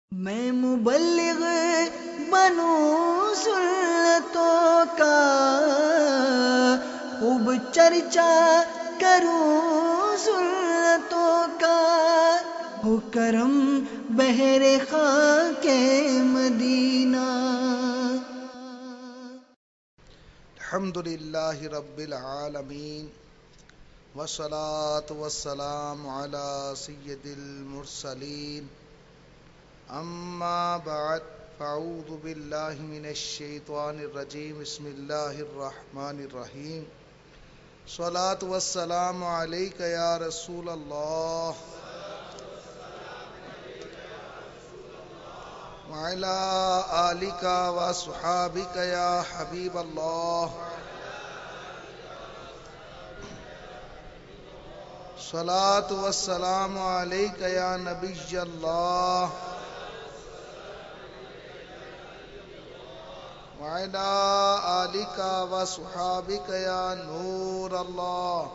میں مبلغ بنوں سنتوں کا، خوب چرچا کروں سنتوں کا، ہو کرم بہر خاک مدینہ۔ الحمدللہ رب العالمین، والصلاة والسلام علی سید المرسلین، اما بعد فاعوذ باللہ من الشیطان الرجیم، بسم اللہ الرحمن الرحیم۔ صلاۃ والسلام علیک یا رسول اللہ وعلی آلک وصحابک یا حبیب اللہ۔ صلاۃ والسلام علیک یا نبی اللہ وعلی آلک وصحابک یا نور اللہ۔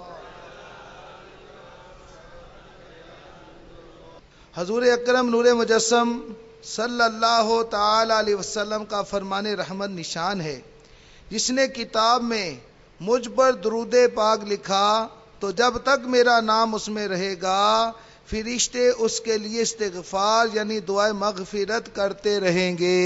حضور اکرم نور مجسم صلی اللہ تعالی علیہ وسلم کا فرمان رحمت نشان ہے، جس نے کتاب میں مجھ پر درود پاک لکھا تو جب تک میرا نام اس میں رہے گا فرشتے اس کے لیے استغفار یعنی دعائے مغفرت کرتے رہیں گے۔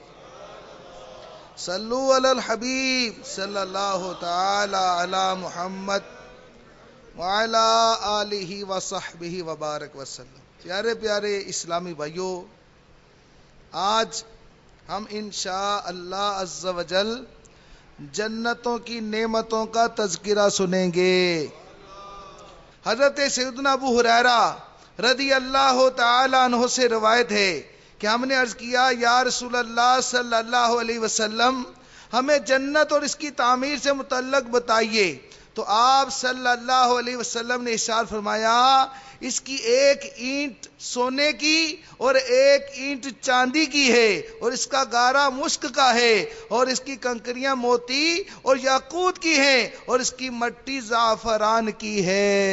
صلو علی الحبیب صلی اللہ تعالی علی محمد وعلی آلہ وصحبہ وبارک وسلم۔ پیارے پیارے اسلامی بھائیوں، آج ہم انشاءاللہ عز و جل جنتوں کی نعمتوں کا تذکرہ سنیں گے۔ حضرت سیدنا ابو ہریرہ رضی اللہ تعالی عنہ سے روایت ہے کہ ہم نے عرض کیا، یا رسول اللہ صلی اللہ علیہ وسلم، ہمیں جنت اور اس کی تعمیر سے متعلق بتائیے۔ تو آپ صلی اللہ علیہ وسلم نے ارشاد فرمایا، اس کی ایک اینٹ سونے کی اور ایک اینٹ چاندی کی ہے، اور اس کا گارا مشک کا ہے، اور اس کی کنکریاں موتی اور یاقوت کی ہیں، اور اس کی مٹی زعفران کی ہے۔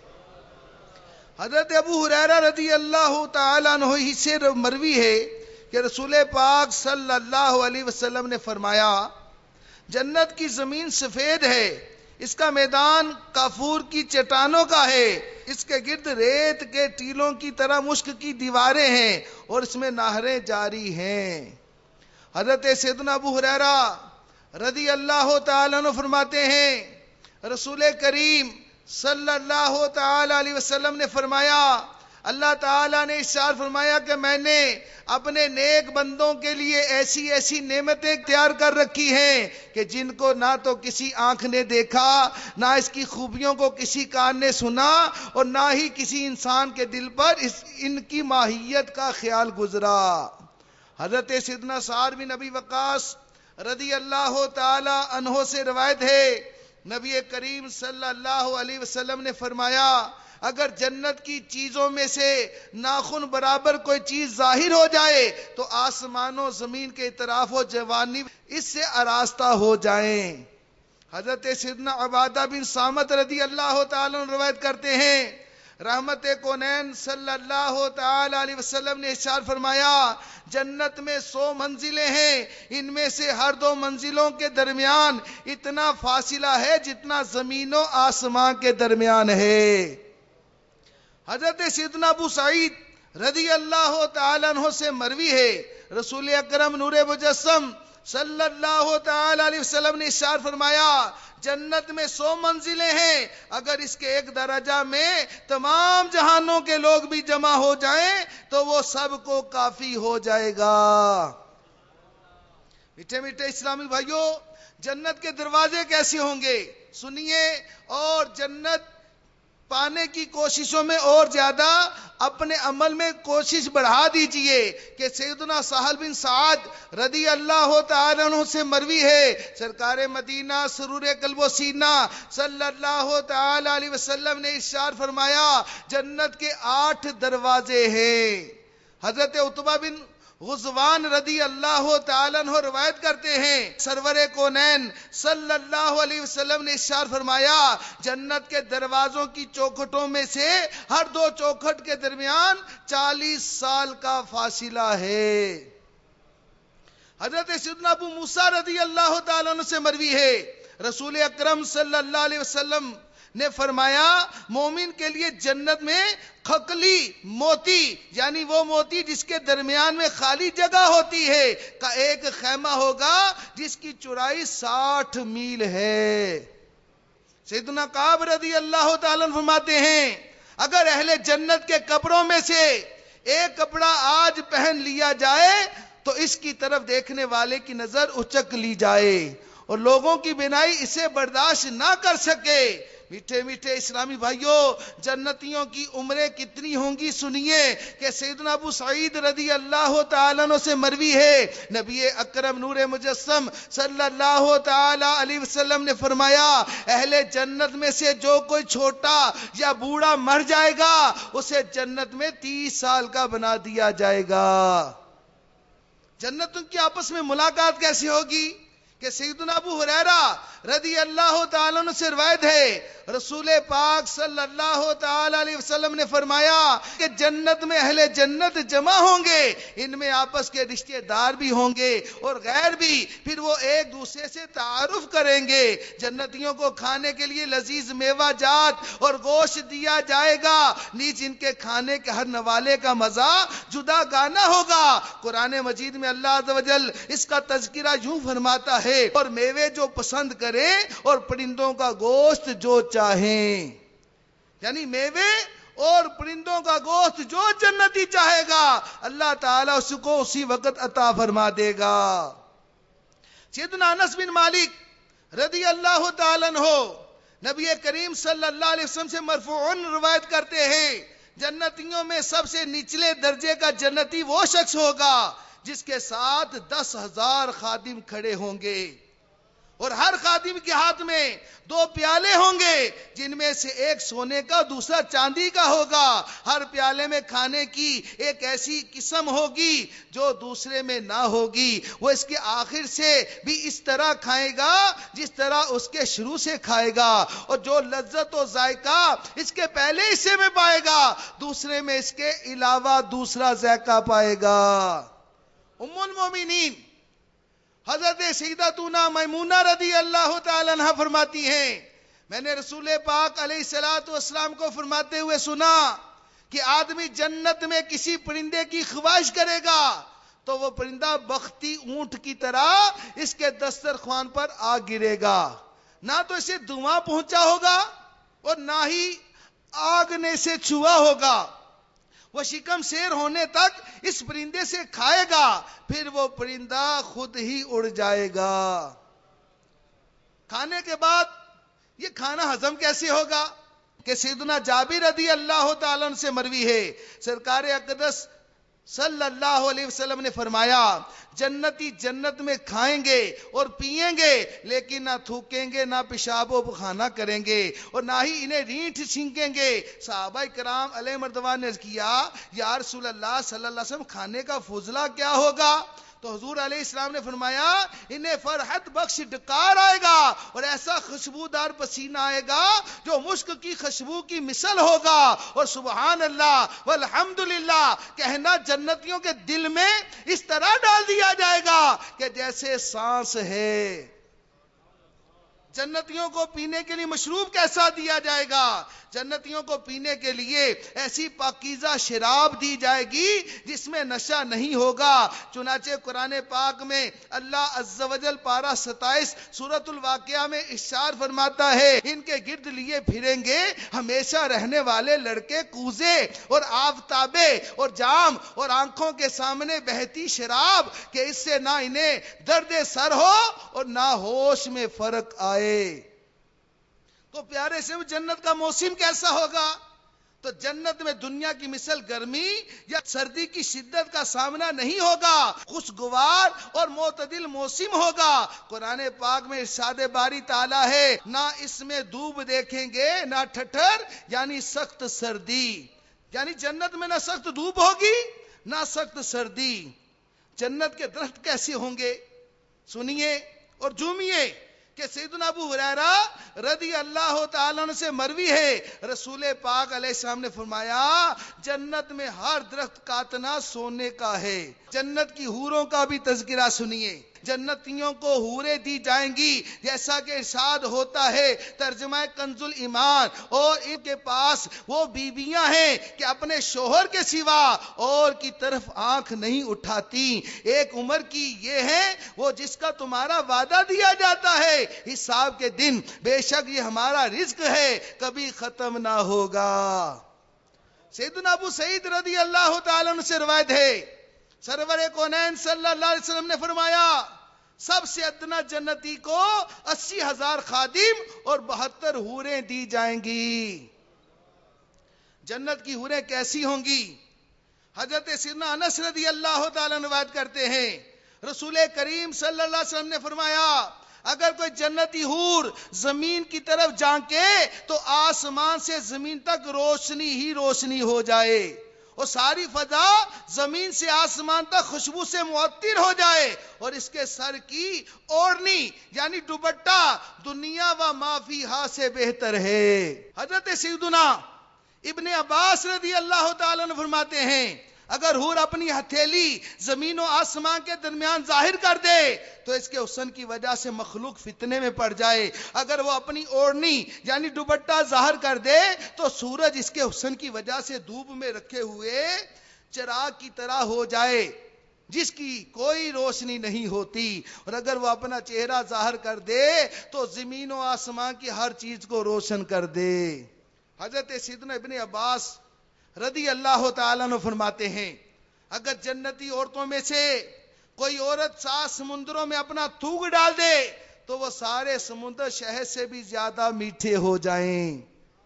حضرت ابو ہریرہ رضی اللہ تعالی عنہ ہی سے مروی ہے کہ رسول پاک صلی اللہ علیہ وسلم نے فرمایا، جنت کی زمین سفید ہے، اس کا میدان کافور کی چٹانوں کا ہے، اس کے گرد ریت کے ٹیلوں کی طرح مشک کی دیواریں ہیں، اور اس میں نہریں جاری ہیں۔ حضرت سیدنا ابو ہریرہ رضی اللہ تعالیٰ عنہ فرماتے ہیں، رسول کریم صلی اللہ تعالی علیہ وسلم نے فرمایا، اللہ تعالیٰ نے ارشاد فرمایا کہ میں نے اپنے نیک بندوں کے لیے ایسی ایسی نعمتیں تیار کر رکھی ہیں کہ جن کو نہ تو کسی آنکھ نے دیکھا، نہ اس کی خوبیوں کو کسی کان نے سنا، اور نہ ہی کسی انسان کے دل پر ان کی ماہیت کا خیال گزرا۔ حضرت سیدنا سعد بن ابی وقاص رضی اللہ تعالی عنہ سے روایت ہے، نبی کریم صلی اللہ علیہ وسلم نے فرمایا، اگر جنت کی چیزوں میں سے ناخن برابر کوئی چیز ظاہر ہو جائے تو آسمان و زمین کے اطراف و جوانب اس سے آراستہ ہو جائیں۔ حضرت سیدنا عبادہ بن صامت رضی اللہ تعالیٰ عنہ روایت کرتے ہیں، رحمت کونین صلی اللہ تعالی علیہ وسلم نے ارشاد فرمایا، جنت میں 100 منزلیں ہیں، ان میں سے ہر 2 منزلوں کے درمیان اتنا فاصلہ ہے جتنا زمین و آسمان کے درمیان ہے۔ حضرت سیدنا ابو سعید رضی اللہ تعالی عنہ سے مروی ہے، رسول اکرم نور مجسم صلی اللہ تعالی علیہ وسلم نے ارشاد فرمایا، جنت میں 100 منزلیں ہیں، اگر اس کے ایک درجہ میں تمام جہانوں کے لوگ بھی جمع ہو جائیں تو وہ سب کو کافی ہو جائے گا۔ میٹھے میٹھے اسلامی بھائیوں، جنت کے دروازے کیسے ہوں گے سنیے، اور جنت پانے کی کوششوں میں اور زیادہ اپنے عمل میں کوشش بڑھا دیجئے کہ سیدنا سہل بن سعد رضی اللہ تعالیٰ عنہ سے مروی ہے، سرکار مدینہ سرور قلب و سینہ صلی اللہ تعالی علیہ وسلم نے ارشاد فرمایا، جنت کے 8 دروازے ہیں، حضرت عتبہ بن غزوان رضی اللہ تعالیٰ عنہ روایت کرتے ہیں، سرور کونین صلی اللہ علیہ وسلم نے ارشاد فرمایا، جنت کے دروازوں کی چوکھٹوں میں سے ہر دو چوکھٹ کے درمیان 40 سال کا فاصلہ ہے۔ حضرت سیدنا ابو موسیٰ رضی اللہ تعالیٰ عنہ سے مروی ہے، رسول اکرم صلی اللہ علیہ وسلم نے فرمایا، مومن کے لیے جنت میں کھکلی موتی، یعنی وہ موتی جس کے درمیان میں خالی جگہ ہوتی ہے، کا ایک خیمہ ہوگا جس کی چوڑائی 60 میل ہے۔ سیدنا کعب رضی اللہ تعالیٰ عنہ فرماتے ہیں، اگر اہل جنت کے کپڑوں میں سے ایک کپڑا آج پہن لیا جائے تو اس کی طرف دیکھنے والے کی نظر اچک لی جائے اور لوگوں کی بینائی اسے برداشت نہ کر سکے۔ میٹھے میٹھے اسلامی بھائیوں، جنتیوں کی عمریں کتنی ہوں گی سنیے کہ سیدنا ابو سعید رضی اللہ تعالیٰ عنہ سے مروی ہے، نبی اکرم نور مجسم صلی اللہ تعالیٰ علیہ وسلم نے فرمایا، اہل جنت میں سے جو کوئی چھوٹا یا بوڑھا مر جائے گا اسے جنت میں 30 سال کا بنا دیا جائے گا۔ جنتوں کی آپس میں ملاقات کیسی ہوگی کہ سیدنا ابو ہریرہ رضی اللہ تعالیٰ عنہ سے روایت ہے، رسول پاک صلی اللہ تعالیٰ علیہ وسلم نے فرمایا کہ جنت میں اہل جنت جمع ہوں گے، ان میں آپس کے رشتہ دار بھی ہوں گے اور غیر بھی، پھر وہ ایک دوسرے سے تعارف کریں گے۔ جنتیوں کو کھانے کے لیے لذیذ میوہ جات اور گوشت دیا جائے گا، نیز ان کے کھانے کے ہر نوالے کا مزہ جدا گانا ہوگا۔ قرآن مجید میں اللہ عز و جل اس کا تذکرہ یوں فرماتا ہے، اور میوے جو پسند کریں اور پرندوں کا گوشت جو چاہیں، یعنی میوے اور پرندوں کا گوشت جو جنتی چاہے گا اللہ تعالیٰ اس کو اسی وقت عطا فرما دے گا۔ سیدنا انس بن مالک رضی اللہ تعالیٰ عنہ نبی کریم صلی اللہ علیہ وسلم سے مرفوعاً روایت کرتے ہیں، جنتیوں میں سب سے نچلے درجے کا جنتی وہ شخص ہوگا جس کے ساتھ 10,000 خادم کھڑے ہوں گے اور ہر خادم کے ہاتھ میں 2 پیالے ہوں گے، جن میں سے ایک سونے کا دوسرا چاندی کا ہوگا، ہر پیالے میں کھانے کی ایک ایسی قسم ہوگی جو دوسرے میں نہ ہوگی، وہ اس کے آخر سے بھی اس طرح کھائے گا جس طرح اس کے شروع سے کھائے گا، اور جو لذت و ذائقہ اس کے پہلے حصے میں پائے گا دوسرے میں اس کے علاوہ دوسرا ذائقہ پائے گا۔ ام المومنین حضرت سیدتنا میمونہ رضی اللہ تعالیٰ عنہ فرماتی ہیں، میں نے رسول پاک علیہ السلام کو فرماتے ہوئے سنا کہ آدمی جنت میں کسی پرندے کی خواہش کرے گا تو وہ پرندہ بختی اونٹ کی طرح اس کے دسترخوان پر آ گرے گا، نہ تو اسے دھواں پہنچا ہوگا اور نہ ہی آگ نے اسے چھوا ہوگا، وہ شکم سیر ہونے تک اس پرندے سے کھائے گا، پھر وہ پرندہ خود ہی اڑ جائے گا۔ کھانے کے بعد یہ کھانا ہضم کیسے ہوگا کہ سیدنا جابر رضی اللہ تعالیٰ عنہ سے مروی ہے، سرکار اقدس صلی اللہ علیہ وسلم نے فرمایا، جنتی جنت میں کھائیں گے اور پیئیں گے لیکن نہ تھوکیں گے، نہ پیشاب و پخانہ کریں گے اور نہ ہی انہیں رینٹھ چھینکیں گے۔ صحابہ کرام علیہ مردوان نے کیا، یا رسول اللہ صلی اللہ علیہ وسلم کھانے کا فضلہ کیا ہوگا؟ تو حضور علیہ السلام نے فرمایا، انہیں فرحت بخش ڈکار آئے گا اور ایسا خوشبودار پسینہ آئے گا جو مشک کی خوشبو کی مثل ہوگا، اور سبحان اللہ والحمدللہ کہنا جنتیوں کے دل میں اس طرح ڈال دیا جائے گا کہ جیسے سانس ہے۔ جنتیوں کو پینے کے لیے مشروب کیسا دیا جائے گا؟ جنتیوں کو پینے کے لیے ایسی پاکیزہ شراب دی جائے گی جس میں نشہ نہیں ہوگا۔ چنانچہ قرآن پاک میں اللہ عز و جل پارہ 27 سورۃ الواقعہ میں ارشاد فرماتا ہے، ان کے گرد لیے پھریں گے ہمیشہ رہنے والے لڑکے کوزے اور آفتابے اور جام اور آنکھوں کے سامنے بہتی شراب کہ اس سے نہ انہیں درد سر ہو اور نہ ہوش میں فرق آئے۔ تو پیارے سے جنت کا موسم کیسا ہوگا؟ تو جنت میں دنیا کی مثل گرمی یا سردی کی شدت کا سامنا نہیں ہوگا، خوشگوار اور معتدل موسم ہوگا۔ قرآن پاک میں ارشاد باری تعالیٰ ہے، نہ اس میں دھوپ دیکھیں گے نہ ٹھٹھر یعنی سخت سردی، یعنی جنت میں نہ سخت دھوپ ہوگی نہ سخت سردی. جنت کے درخت کیسے ہوں گے؟ سنیے اور جھومیے کہ سیدنا ابو ہریرہ رضی اللہ تعالیٰ عنہ سے مروی ہے، رسول پاک علیہ السلام نے فرمایا جنت میں ہر درخت کاتنا سونے کا ہے. جنت کی حوروں کا بھی تذکرہ سنیے. جنتیوں کو حوریں دی جائیں گی جیسا کہ ارشاد ہوتا ہے ترجمہ کنز الایمان، اور ان کے پاس وہ بیویاں ہیں کہ اپنے شوہر کے سوا اور کی طرف آنکھ نہیں اٹھاتی. ایک عمر کی یہ ہے وہ جس کا تمہارا وعدہ دیا جاتا ہے حساب کے دن، بے شک یہ ہمارا رزق ہے کبھی ختم نہ ہوگا. سیدنا ابو سعید رضی اللہ تعالیٰ عنہ سے روایت ہے سرور کونین صلی اللہ علیہ وسلم نے فرمایا سب سے ادنا جنتی کو 80,000 خادم اور 72 حوریں دی جائیں گی. جنت کی حوریں کیسی ہوں گی؟ حضرت سیدنا انس رضی اللہ تعالیٰ روایت کرتے ہیں رسول کریم صلی اللہ علیہ وسلم نے فرمایا اگر کوئی جنتی حور زمین کی طرف جھانکے تو آسمان سے زمین تک روشنی ہی روشنی ہو جائے، اور ساری فضا زمین سے آسمان تک خوشبو سے معطر ہو جائے، اور اس کے سر کی اوڑھنی یعنی دوپٹہ دنیا و ما فیہا سے بہتر ہے. حضرت سیدنا ابن عباس رضی اللہ تعالیٰ عنہ فرماتے ہیں اگر حور اپنی ہتھیلی زمین و آسمان کے درمیان ظاہر کر دے تو اس کے حسن کی وجہ سے مخلوق فتنے میں پڑ جائے. اگر وہ اپنی اوڑھنی یعنی دوپٹہ ظاہر کر دے تو سورج اس کے حسن کی وجہ سے دھوپ میں رکھے ہوئے چراغ کی طرح ہو جائے جس کی کوئی روشنی نہیں ہوتی. اور اگر وہ اپنا چہرہ ظاہر کر دے تو زمین و آسمان کی ہر چیز کو روشن کر دے. حضرت سیدنا ابن عباس رضی اللہ تعالیٰ عنہ فرماتے ہیں اگر جنتی عورتوں میں سے کوئی عورت 7 سمندروں میں اپنا تھوک ڈال دے تو وہ سارے سمندر شہد سے بھی زیادہ میٹھے ہو جائیں.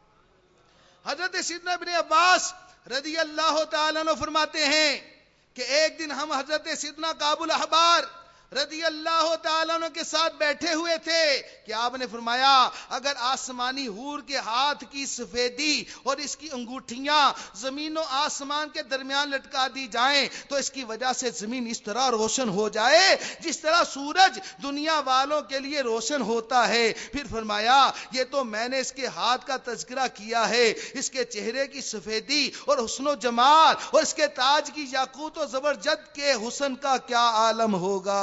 حضرت سیدنا ابن عباس رضی اللہ تعالیٰ عنہ فرماتے ہیں کہ ایک دن ہم حضرت سیدنا کعب الاحبار رضی اللہ تعالیٰ عنہ کے ساتھ بیٹھے ہوئے تھے کہ آپ نے فرمایا اگر آسمانی حور کے ہاتھ کی سفیدی اور اس کی انگوٹھیاں زمین و آسمان کے درمیان لٹکا دی جائیں تو اس کی وجہ سے زمین اس طرح روشن ہو جائے جس طرح سورج دنیا والوں کے لیے روشن ہوتا ہے. پھر فرمایا یہ تو میں نے اس کے ہاتھ کا تذکرہ کیا ہے، اس کے چہرے کی سفیدی اور حسن و جمال اور اس کے تاج کی یاقوت و زبرجد کے حسن کا کیا عالم ہوگا.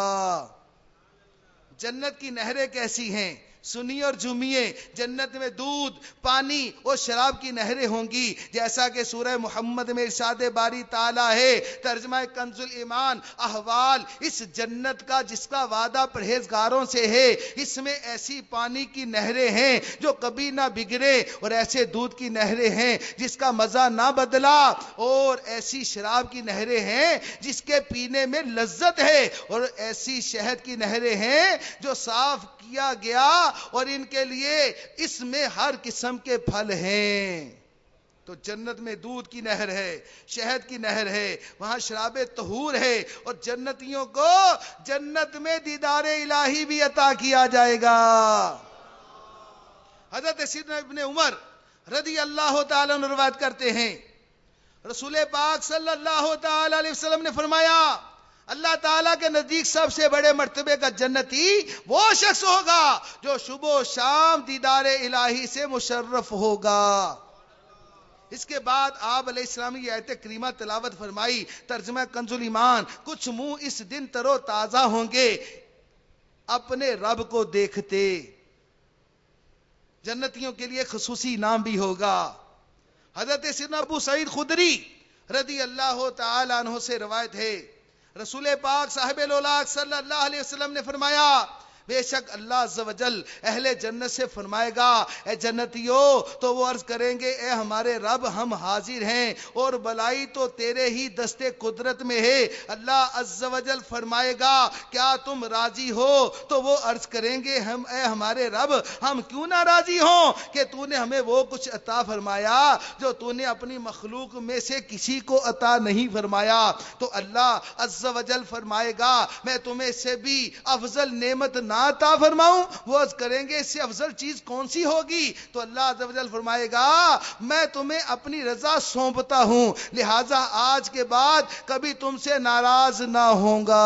جنت کی نہریں کیسی ہیں؟ سنیے اور جھومیے. جنت میں دودھ، پانی اور شراب کی نہریں ہوں گی جیسا کہ سورہ محمد میں ارشاد باری تعالیٰ ہے ترجمہ کنز الایمان احوال اس جنت کا جس کا وعدہ پرہیزگاروں سے ہے. اس میں ایسی پانی کی نہریں ہیں جو کبھی نہ بگڑے، اور ایسے دودھ کی نہریں ہیں جس کا مزہ نہ بدلا، اور ایسی شراب کی نہریں ہیں جس کے پینے میں لذت ہے، اور ایسی شہد کی نہریں ہیں جو صاف کیا گیا اور ان کے لیے اس میں ہر قسم کے پھل ہیں. تو جنت میں دودھ کی نہر ہے، شہد کی نہر ہے، وہاں شراب طہور ہے، اور جنتیوں کو جنت میں دیدار الہی بھی عطا کیا جائے گا. حضرت سیدنا ابن عمر رضی اللہ تعالیٰ عنہ روایت کرتے ہیں رسول پاک صلی اللہ تعالیٰ علیہ وسلم نے فرمایا اللہ تعالیٰ کے نزدیک سب سے بڑے مرتبے کا جنتی وہ شخص ہوگا جو صبح و شام دیدار الہی سے مشرف ہوگا. اس کے بعد آپ علیہ السلام کی آیت کریمہ تلاوت فرمائی ترجمہ کنز الایمان کچھ منہ اس دن تر و تازہ ہوں گے اپنے رب کو دیکھتے. جنتیوں کے لیے خصوصی انعام بھی ہوگا. حضرت سیدنا ابو سعید خدری رضی اللہ تعالی عنہ سے روایت ہے رسول پاک صاحب الاولاق صلی اللہ علیہ وسلم نے فرمایا بے شک اللہ عز و جل اہل جنت سے فرمائے گا اے جنتیو، تو وہ عرض کریں گے اے ہمارے رب ہم حاضر ہیں اور بلائی تو تیرے ہی دستے قدرت میں ہے. اللہ عز و جل فرمائے گا کیا تم راضی ہو؟ تو وہ عرض کریں گے ہم اے ہمارے رب ہم کیوں نہ راضی ہوں کہ تو نے ہمیں وہ کچھ عطا فرمایا جو تو نے اپنی مخلوق میں سے کسی کو عطا نہیں فرمایا. تو اللہ عز و جل فرمائے گا میں تمہیں سے بھی افضل نعمت نہ کہاں عطا فرماؤں؟ وہ عرض کریں گے اس سے افضل چیز کون سی ہوگی؟ تو اللہ عز و جل فرمائے گا میں تمہیں اپنی رضا سونپتا ہوں، لہذا آج کے بعد کبھی تم سے ناراض نہ ہوں گا۔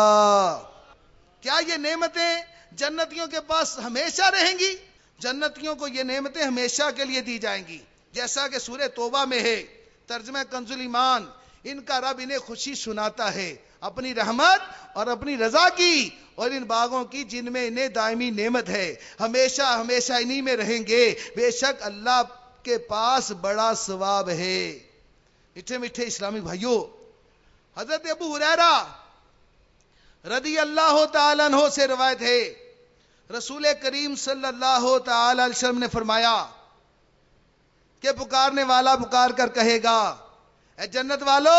کیا یہ نعمتیں جنتیوں کے پاس ہمیشہ رہیں گی؟ جنتیوں کو یہ نعمتیں ہمیشہ کے لیے دی جائیں گی، جیسا کہ سورہ توبہ میں ہے، ترجمہ کنز ایمان، ان کا رب انہیں خوشی سناتا ہے اپنی رحمت اور اپنی رضا کی اور ان باغوں کی جن میں انہیں دائمی نعمت ہے، ہمیشہ ہمیشہ انہی میں رہیں گے، بے شک اللہ کے پاس بڑا ثواب ہے۔ میٹھے میٹھے اسلامی بھائیوں، حضرت ابو ہریرہ رضی اللہ تعالیٰ عنہ سے روایت ہے، رسول کریم صلی اللہ تعالی علیہ وسلم نے فرمایا کہ پکارنے والا پکار کر کہے گا اے جنت والو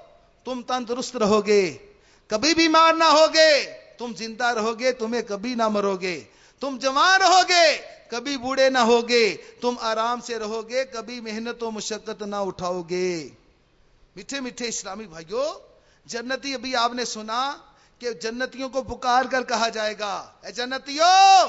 تم تندرست رہو گے، کبھی بیمار نہ ہوگے، تم زندہ رہو گے، تمہیں کبھی نہ مرو گے، تم جوان رہو گے، کبھی بوڑھے نہ ہوگے، تم آرام سے رہو گے، کبھی محنت و مشقت نہ اٹھاؤ گے۔ میٹھے میٹھے اسلامی بھائیوں، جنتی ابھی آپ نے سنا کہ جنتیوں کو پکار کر کہا جائے گا اے جنتیوں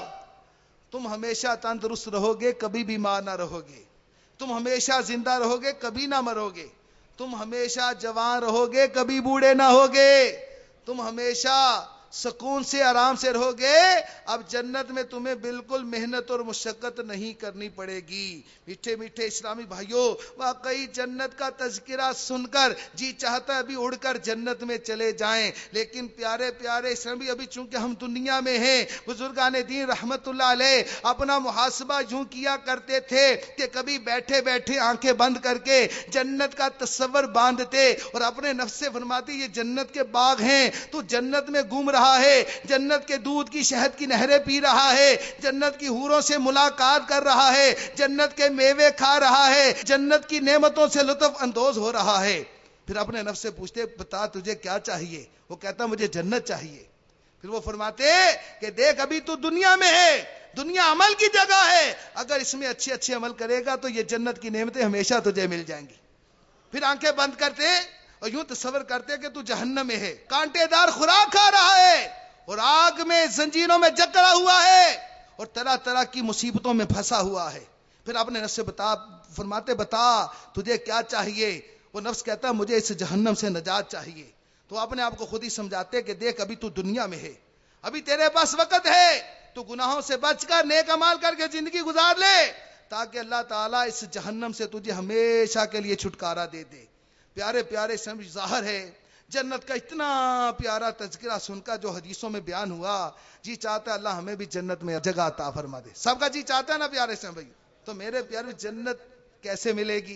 تم ہمیشہ تندرست رہو گے، کبھی بیمار نہ رہو گے، تم ہمیشہ زندہ رہو گے، کبھی نہ مرو گے، تم ہمیشہ جوان رہو گے، کبھی بوڑھے نہ ہوگے، تم ہمیشہ سکون سے آرام سے رہو گے، اب جنت میں تمہیں بالکل محنت اور مشقت نہیں کرنی پڑے گی۔ میٹھے میٹھے اسلامی بھائیوں، واقعی جنت کا تذکرہ سن کر جی چاہتا ہے ابھی اڑ کر جنت میں چلے جائیں، لیکن پیارے پیارے اسلامی ابھی چونکہ ہم دنیا میں ہیں، بزرگان دین رحمت اللہ علیہ اپنا محاسبہ یوں کیا کرتے تھے کہ کبھی بیٹھے بیٹھے آنکھیں بند کر کے جنت کا تصور باندھتے اور اپنے نفس سے فرماتے یہ جنت کے باغ ہیں، تو جنت میں گھوم رہا ہے، جنت کے دودھ کی شہد کی نہریں پی رہا ہے، جنت کی حوروں سے ملاقات کر رہا ہے، جنت کے میوے کھا رہا ہے، جنت کی نعمتوں سے لطف اندوز ہو رہا ہے۔ پھر اپنے نفس سے پوچھتے بتا تجھے کیا چاہیے؟ وہ کہتا مجھے جنت چاہیے۔ پھر وہ فرماتے کہ دیکھ ابھی تو دنیا میں ہے، دنیا عمل کی جگہ ہے، اگر اس میں اچھے اچھے عمل کرے گا تو یہ جنت کی نعمتیں ہمیشہ تجھے مل جائیں گی۔ پھر آنکھیں بند کرتے اور یوں تصور کرتے کہ تو جہنم میں ہے، کانٹے دار خوراک کھا رہا ہے اور آگ میں زنجیروں میں جکڑا ہوا ہے اور طرح طرح کی مصیبتوں میں پھنسا ہوا ہے۔ پھر اپنے نفس سے فرماتے بتا تجھے کیا چاہیے؟ وہ نفس کہتا ہے مجھے اس جہنم سے نجات چاہیے۔ تو اپنے آپ کو خود ہی سمجھاتے کہ دیکھ ابھی تو دنیا میں ہے، ابھی تیرے پاس وقت ہے، تو گناہوں سے بچ کر نیک اعمال کر کے زندگی گزار لے تاکہ اللہ تعالیٰ اس جہنم سے تجھے ہمیشہ کے لیے چھٹکارا دے دے۔ پیارے پیارے سمجھ ظاہر ہے جنت کا اتنا پیارا تذکرہ سن کر جو حدیثوں میں بیان ہوا، جی چاہتا ہے اللہ ہمیں بھی جنت میں جگہ عطا فرما دے۔ سب کا جی چاہتا ہے نا پیارے سے بھائی؟ تو میرے پیارے جنت کیسے ملے گی؟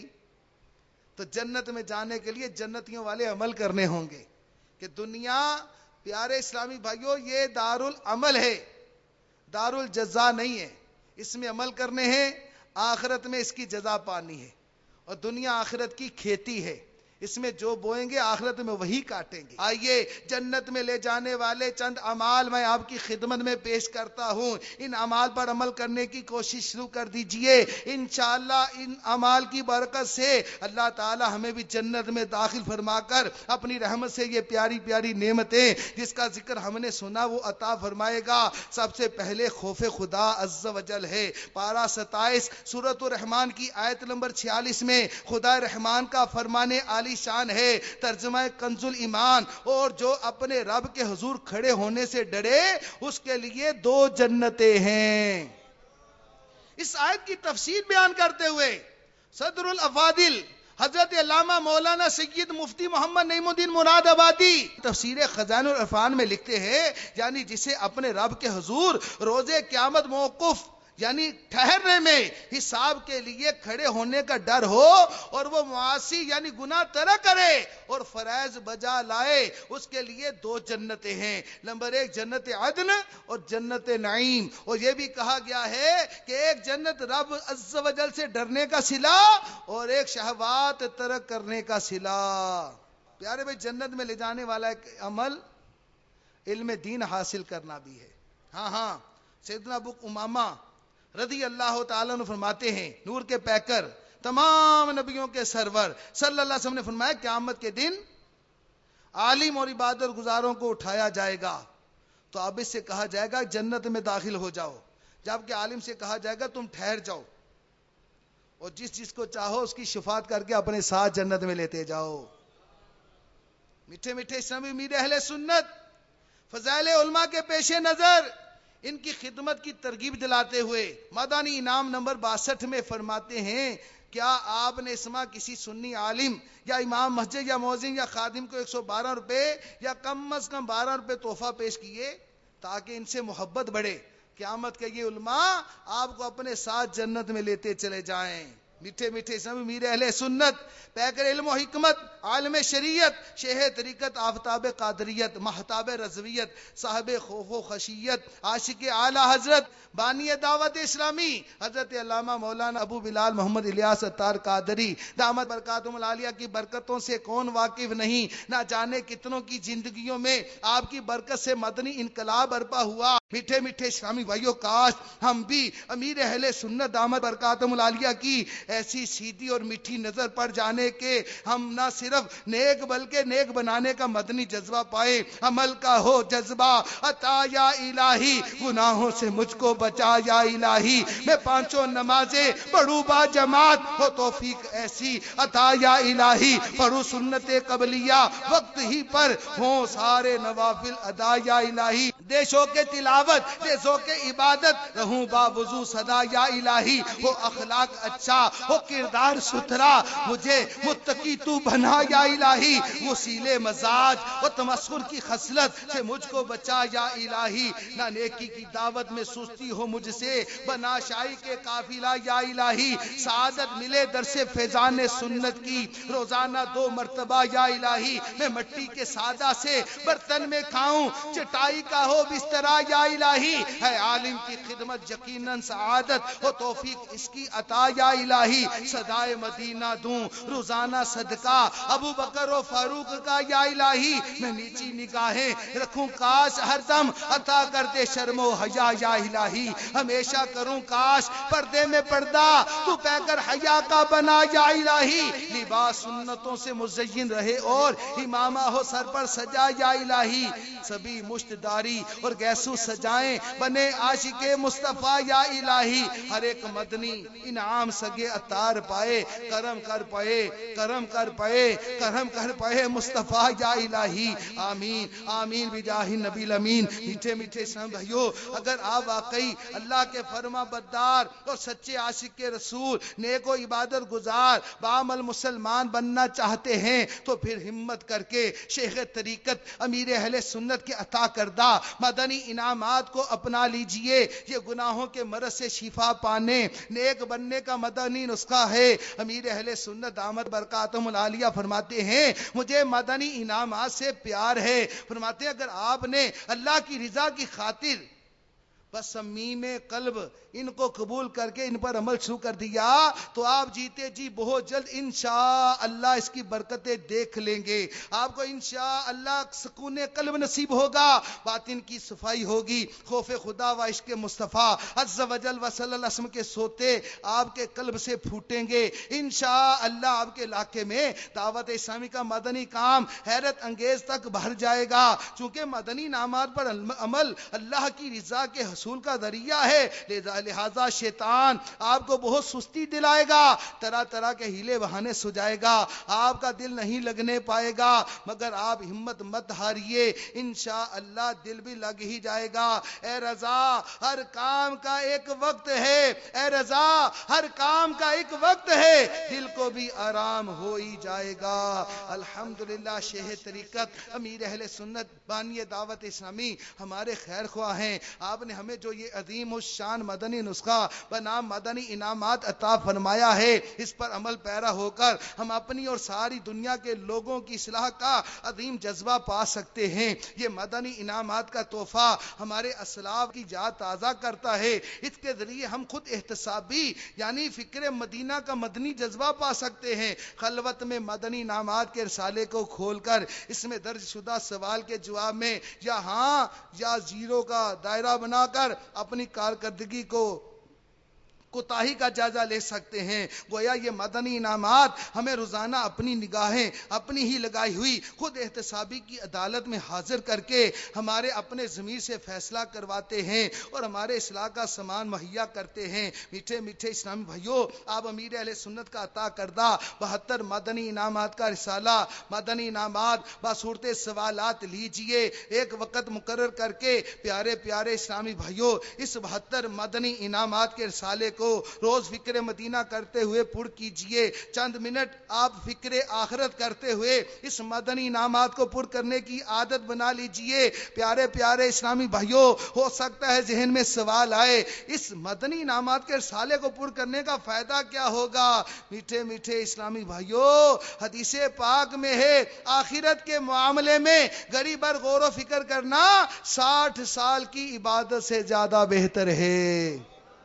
تو جنت میں جانے کے لیے جنتیوں والے عمل کرنے ہوں گے کہ دنیا پیارے اسلامی بھائیوں یہ دارالعمل ہے، دارالجزا نہیں ہے، اس میں عمل کرنے ہیں، آخرت میں اس کی جزا پانی ہے، اور دنیا آخرت کی کھیتی ہے، اس میں جو بوئیں گے آخرت میں وہی کاٹیں گے۔ آئیے جنت میں لے جانے والے چند اعمال میں آپ کی خدمت میں پیش کرتا ہوں، ان اعمال پر عمل کرنے کی کوشش شروع کر دیجئے، انشاءاللہ ان اعمال کی برکت سے اللہ تعالی ہمیں بھی جنت میں داخل فرما کر اپنی رحمت سے یہ پیاری پیاری نعمتیں جس کا ذکر ہم نے سنا وہ عطا فرمائے گا۔ سب سے پہلے خوف خدا عز و جل ہے۔ پارہ 27 سورۃ الرحمن کی آیت نمبر 46 میں خدا رحمان کا فرمانے عالی شان ہے، ترجمہ کنز ایمان، اور جو اپنے رب کے حضور کھڑے ہونے سے ڈرے اس کے لیے 2 جنتیں ہیں۔ اس آیت کی تفسیر بیان کرتے ہوئے صدر الافاضل حضرت علامہ مولانا سید مفتی محمد نعیم الدین مراد آبادی تفسیر خزائن العرفان میں لکھتے ہیں، یعنی جسے اپنے رب کے حضور روز قیامت موقف یعنی ٹھہرنے میں حساب کے لیے کھڑے ہونے کا ڈر ہو اور وہ معاصی یعنی گناہ ترک کرے اور فرائض بجا لائے، اس کے لیے 2 جنتیں ہیں۔ نمبر 1 جنت عدن اور جنت نعیم، اور یہ بھی کہا گیا ہے کہ ایک جنت رب عز و جل سے ڈرنے کا صلہ اور ایک شہوات ترک کرنے کا صلہ۔ پیارے بھائی جنت میں لے جانے والا ایک عمل علم دین حاصل کرنا بھی ہے۔ ہاں سیدنا ابو امامہ رضی اللہ تعالیٰ عنہ فرماتے ہیں، نور کے پیکر تمام نبیوں کے سرور صلی اللہ علیہ وسلم نے فرمایا قیامت کے دن عالم اور عبادت گزاروں کو اٹھایا جائے گا تو عابد سے کہا جائے گا جنت میں داخل ہو جاؤ، جبکہ عالم سے کہا جائے گا تم ٹھہر جاؤ، اور جس چیز کو چاہو اس کی شفاعت کر کے اپنے ساتھ جنت میں لیتے جاؤ۔ میٹھے میٹھے اسلامی امیر اہل سنت، فضائل علماء کے پیش نظر ان کی خدمت کی ترغیب دلاتے ہوئے مدنی انعام نمبر 62 میں فرماتے ہیں، کیا آپ نے اسما کسی سنی عالم یا امام مسجد یا مؤذن یا خادم کو 112 روپے یا کم از کم 12 روپے تحفہ پیش کیے تاکہ ان سے محبت بڑھے؟ قیامت کے یہ علماء آپ کو اپنے ساتھ جنت میں لیتے چلے جائیں۔ میٹھے میٹھے اسلامی امیر اہل سنت، پیکر علم و حکمت، عالم شریعت، شیخ طریقت آفتاب قادریت، مہتاب رضویت، صاحب خوف و خشیت، عاشق اعلی حضرت، بانی دعوت اسلامی حضرت علامہ مولانا ابو بلال محمد الیاس اتار قادری دامت برکاتہم العالیہ کی برکتوں سے کون واقف نہیں، نہ جانے کتنوں کی زندگیوں میں آپ کی برکت سے مدنی انقلاب برپا ہوا۔ میٹھے میٹھے اسلامی بھائیو، کاش ہم بھی امیر اہل سنت دامت برکاتہم العالیہ کی ایسی سیدھی اور میٹھی نظر پڑ جانے کے ہم نہ صرف نیک بلکہ نیک بنانے کا مدنی جذبہ پائے، عمل کا ہو جذبہ۔ عطا یا الہی گناہوں سے مجھ کو بچا یا الہی، میں پانچوں نمازیں پڑھوں با جماعت، ہو توفیق ایسی عطا یا الہی، پڑھوں سنت قبلیہ وقت ہی پر ہوں سارے نوافل ادا یا الہی، دے شوق تلاوت دے ذوق عبادت رہوں با وضو صدا یا الہی، ہو اخلاق اچھا ہو کردار ستھرا، مجھے متقی تو بنا یا الہی، وسیلے مزاج و تمسخر کی خصلت سے مجھ کو بچا یا الہی، نہ نیکی کی دعوت میں سستی ہو مجھ سے، بنا شاہی کے قافلہ یا الہی، سعادت ملے درس فیضان سنت کی روزانہ 2 مرتبہ یا الہی، میں مٹی کے سادہ سے برتن میں کھاؤں، چٹائی کا ہو بسترا یا الہی، ہے عالم کی خدمت یقیناً سعادت، ہو توفیق اس کی عطا یا الہی، صدائے مدینہ دوں روزانہ صدقہ ابو بکر و فاروق کا یا الہی، میں نیچی نگاہیں رکھوں کاش ہر دم عطا کر دے شرم و حیا یا الہی، ہمیشہ کروں کاش پردے میں پردہ تو پہ کر حیا کا بنا یا الہی، لباس سنتوں سے مزین رہے اور امامہ ہو سر پر سجا یا الہی، سبھی مشت داری اور گیسو سجائیں بنے عاشق مصطفیٰ یا الہی، ہر ایک مدنی انعام سگے اتار پائے، کرم کر پائے کرم کر پائے کرم کر پائے مصطفیٰ یا الہی، آمین آمین بجاہ نبی الامین۔ میٹھے میٹھے اسلام بھائیو، اگر آپ واقعی اللہ کے فرما بردار اور سچے عاشق کے رسول، نیک و عبادت گزار، بعمل مسلمان بننا چاہتے ہیں تو پھر ہمت کر کے شیخ طریقت امیر اہل سنت کے عطا کردہ مدنی انعامات کو اپنا لیجئے، یہ گناہوں کے مرض سے شفا پانے، نیک بننے کا مدنی نسخہ ہے۔ امیر اہل سنت دامت برکاتہم العالیہ فرماتے ہیں، مجھے مدنی انعامات سے پیار ہے، فرماتے ہیں اگر آپ نے اللہ کی رضا کی خاطر بس صمیم قلب ان کو قبول کر کے ان پر عمل شروع کر دیا تو آپ جیتے جی بہت جلد انشاءاللہ اس کی برکتیں دیکھ لیں گے، آپ کو انشاءاللہ سکون قلب نصیب ہوگا، باطن کی صفائی ہوگی، خوف خدا و عشق مصطفیٰ عز و جل و صلی اللہ علیہ وسلم کے سوتے آپ کے قلب سے پھوٹیں گے، انشاءاللہ آپ کے علاقے میں دعوت اسلامی کا مدنی کام حیرت انگیز تک بڑھ جائے گا، چونکہ مدنی نامات پر عمل اللہ کی رضا کے حصول کا ذریعہ ہے، لہذا شیطان آپ کو بہت سستی دلائے گا، طرح طرح کے ہیلے بہانے سجائے گا، آپ کا دل نہیں لگنے پائے گا، مگر آپ ہمت مت ہاریے، انشاءاللہ دل بھی لگ ہی جائے گا۔ اے رضا ہر کام کا ایک وقت ہے، اے رضا ہر کام کا ایک وقت ہے، دل کو بھی آرام ہو ہی جائے گا۔ الحمدللہ شیخ طریقت امیر اہل سنت بانی دعوت اسلامی ہمارے خیر خواہ ہیں، آپ نے ہمیں جو یہ عظیم الشان مدنی نسخہ بنام مدنی انعامات عطا فرمایا ہے، اس پر عمل پیرا ہو کر ہم اپنی اور ساری دنیا کے لوگوں کی اصلاح کا عظیم جذبہ پا سکتے ہیں۔ یہ مدنی انعامات کا تحفہ ہمارے اسلاف کی یاد تازہ کرتا ہے، اس کے ذریعے ہم خود احتسابی یعنی فکر مدینہ کا مدنی جذبہ پا سکتے ہیں۔ خلوت میں مدنی انعامات کے رسالے کو کھول کر اس میں درج شدہ سوال کے جواب میں یا ہاں یا زیرو کا دائرہ بنا کر اپنی کارکردگی کو کوتاہی کا جائزہ لے سکتے ہیں. گویا یہ مدنی انعامات ہمیں روزانہ اپنی نگاہیں اپنی ہی لگائی ہوئی خود احتسابی کی عدالت میں حاضر کر کے ہمارے اپنے ضمیر سے فیصلہ کرواتے ہیں اور ہمارے اصلاح کا سامان مہیا کرتے ہیں. میٹھے میٹھے اسلامی بھائیوں، آپ امیر اہل سنت کا عطا کردہ 72 مدنی انعامات کا رسالہ مدنی انعامات باصورت سوالات لیجئے. ایک وقت مقرر کر کے پیارے پیارے اسلامی بھائیوں، اس 72 مدنی انعامات کے رسالے کو روز فکر مدینہ کرتے ہوئے پڑھ کیجئے. چند منٹ آپ فکر آخرت کرتے ہوئے اس مدنی انعامات کو پڑھ کرنے کی عادت بنا لیجئے. پیارے پیارے اسلامی بھائیوں، ہو سکتا ہے ذہن میں سوال آئے، اس مدنی انعامات کے رسالے کو پڑھ کرنے کا فائدہ کیا ہوگا؟ میٹھے میٹھے اسلامی بھائیوں، حدیث پاک میں ہے آخرت کے معاملے میں گھڑی بھر غور و فکر کرنا 60 سال کی عبادت سے زیادہ بہتر ہے.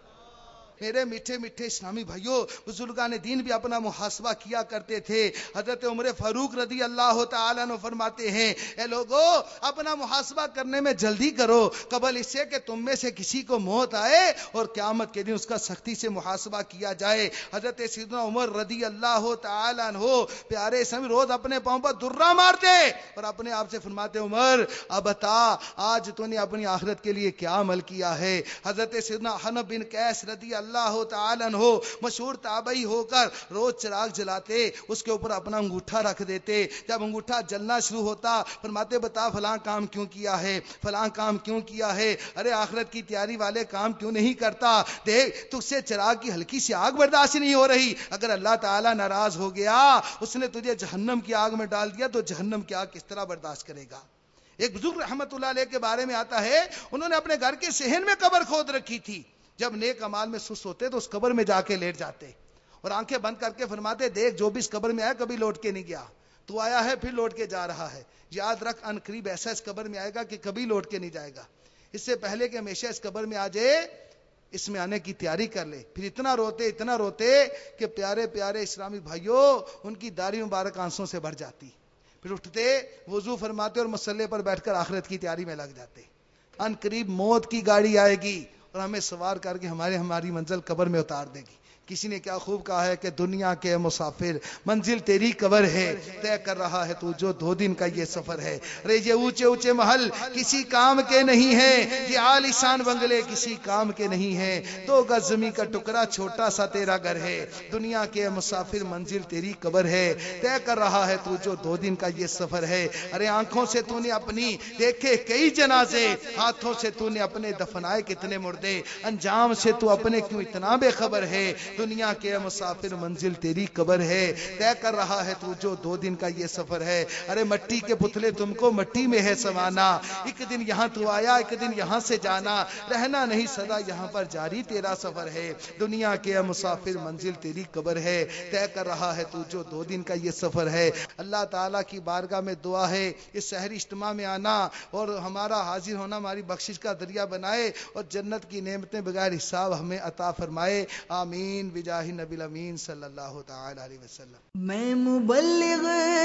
میرے میٹھے میٹھے اسلامی بھائیوں، بزرگان دین بھی اپنا محاسبہ کیا کرتے تھے. حضرت عمر فاروق رضی اللہ تعالیٰ عنہ فرماتے ہیں، اے لوگو اپنا محاسبہ کرنے میں جلدی کرو قبل اس سے کہ تم میں سے کسی کو موت آئے اور قیامت کے دن اس کا سختی سے محاسبہ کیا جائے. حضرت سیدنا عمر رضی اللہ تعالیٰ عنہ پیارے اسلامی روز اپنے پاؤں پر درہ مارتے اور اپنے آپ سے فرماتے، عمر اب بتا آج تو نے اپنی آخرت کے لیے کیا عمل کیا ہے. حضرت سیدنا حنف بن قیس رضی اللہ تعالیٰ عنہ مشہور تابعی ہو کر روز چراغ جلاتے، اس کے اوپر اپنا انگوٹھا رکھ دیتے. جب انگوٹھا جلنا شروع ہوتا فرماتے، بتا فلاں کام کیوں کیا ہے، فلاں کام کیوں کیا ہے، ارے آخرت کی تیاری والے کام کیوں نہیں کرتا، دیکھ تجھ سے چراغ کی ہلکی سی آگ برداشت نہیں ہو رہی، اگر اللہ تعالیٰ ناراض ہو گیا اس نے تجھے جہنم کی آگ میں ڈال دیا تو جہنم کی آگ کس طرح برداشت کرے گا. ایک بزرگ رحمت اللہ علیہ کے بارے میں آتا ہے، انہوں نے اپنے گھر کے صحن میں قبر کھود رکھی تھی. جب نیک اعمال میں سست ہوتے تو اس قبر میں جا کے لیٹ جاتے اور آنکھیں بند کر کے فرماتے، دیکھ جو بھی اس قبر میں آیا کبھی لوٹ کے نہیں گیا، تو آیا ہے پھر لوٹ کے جا رہا ہے، یاد رکھ ان قریب ایسا اس قبر میں آئے گا کہ کبھی لوٹ کے نہیں جائے گا. اس سے پہلے کہ ہمیشہ اس قبر میں آ جائے اس میں آنے کی تیاری کر لے. پھر اتنا روتے کہ پیارے پیارے اسلامی بھائیوں ان کی داڑھی مبارک آنسوں سے بھر جاتی. پھر اٹھتے وضو فرماتے اور مصلے پر بیٹھ کر آخرت کی تیاری میں لگ جاتے. ان قریب موت کی گاڑی آئے گی اور ہمیں سوار کر کے ہماری منزل قبر میں اتار دے گی. کسی نے کیا خوب کہا ہے کہ دنیا کے مسافر منزل تیری قبر ہے، طے کر رہا ہے تو جو 2 دن کا یہ سفر ہے. ارے یہ اونچے اونچے محل کسی کام کے نہیں ہیں، یہ عالیشان بنگلے کسی کام کے نہیں ہیں، 2 گز زمین کا ٹکڑا چھوٹا سا تیرا گھر ہے. دنیا کے مسافر منزل تیری قبر ہے، طے کر رہا ہے تو جو 2 دن کا یہ سفر ہے. ارے آنکھوں سے تو نے اپنی دیکھے کئی جنازے، ہاتھوں سے تو نے اپنے دفنائے کتنے مردے، انجام سے تو اپنے کیوں اتنا بے خبر ہے. دنیا کے مسافر منزل تیری قبر ہے، طے کر رہا ہے تو جو 2 دن کا یہ سفر ہے. ارے مٹی کے پتلے تم کو مٹی میں ہے سمانا، ایک دن یہاں تو آیا ایک دن یہاں سے جانا، رہنا نہیں سدا یہاں پر جاری تیرا سفر ہے. دنیا کے مسافر منزل تیری قبر ہے، طے کر رہا ہے تو جو 2 دن کا یہ سفر ہے. اللہ تعالیٰ کی بارگاہ میں دعا ہے اس سحری اجتماع میں آنا اور ہمارا حاضر ہونا ہماری بخشش کا ذریعہ بنائے اور جنت کی نعمتیں بغیر حساب ہمیں عطا فرمائے. آمین بجاہ نبی الامین صلی اللہ تعالی علیہ وسلم. میں مبلغ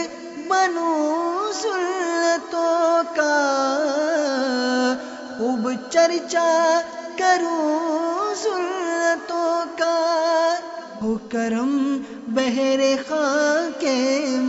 بنوں سنتوں کا خوب چرچا کروں سنتوں کا، ہو کرم بہر خاک